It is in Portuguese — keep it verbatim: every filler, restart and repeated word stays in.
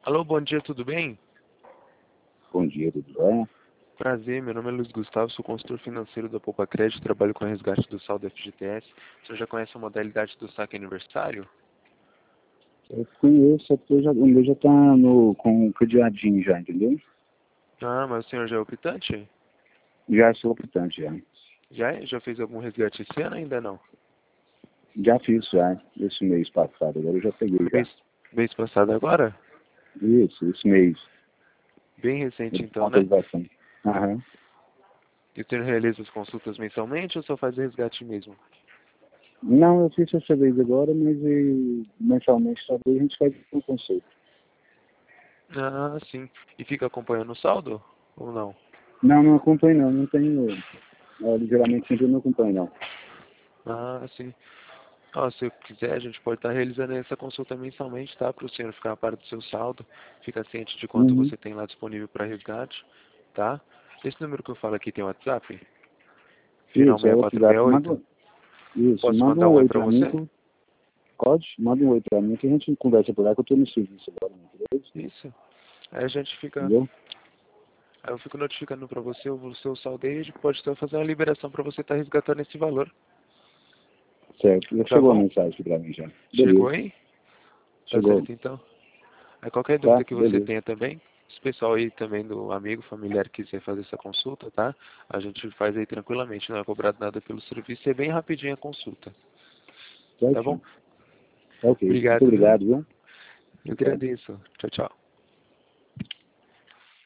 Alô, bom dia, tudo bem? Bom dia, tudo bem? Prazer, meu nome é Luiz Gustavo, sou consultor financeiro da Poupa Crédito, trabalho com resgate do saldo F G T S. O senhor já conhece a modalidade do saque aniversário? Eu conheço, é porque eu já, o meu já tá no, com o cadeadinho já, entendeu? Ah, mas o senhor já é optante? Já sou optante, já. Já é? Já fez algum resgate esse ano? Ainda não? Já fiz já, esse mês passado, agora eu já peguei Foi já. mês, mês passado agora? Isso, esse mês. Bem recente Ele então, conta né? bastante. Aham. E o senhor realiza as consultas mensalmente ou só faz o resgate mesmo? Não, eu fiz essa vez agora, mas e, mensalmente talvez a gente faz um conceito. Ah, sim. E fica acompanhando o saldo? Ou não? Não, não acompanho não, não tenho. Olha, geralmente sempre eu não acompanho não. Ah, sim. Ó, se eu quiser, a gente pode estar realizando essa consulta mensalmente, tá? Para o senhor ficar a par do seu saldo, fica ciente de quanto Uhum. você tem lá disponível para resgate, tá? Esse número que eu falo aqui tem WhatsApp? Final Isso, é seis o quatro seis WhatsApp. oito. Manda, isso, Posso manda mandar um um oi oi para pra mim. você? Que, pode? Manda um oi pra mim que a gente conversa por lá, que eu tô no serviço agora, beleza? Isso. Aí a gente fica... Entendeu? Aí eu fico notificando para você o seu saldo aí, a gente pode estar fazendo a liberação para você estar resgatando esse valor. Certo. Já Tá chegou a bom? mensagem aqui pra mim já. Chegou Beleza. aí? Tá Chegou. certo então. Aí qualquer dúvida Tá? que você Beleza. tenha também, se o pessoal aí também do amigo, familiar quiser fazer essa consulta, tá? A gente faz aí tranquilamente, não é cobrado nada pelo serviço, é bem rapidinho a consulta. Tá bom? Certinho. Tá ok. Muito Obrigado, viu? obrigado, viu? Eu Tchau. agradeço. Tchau, tchau.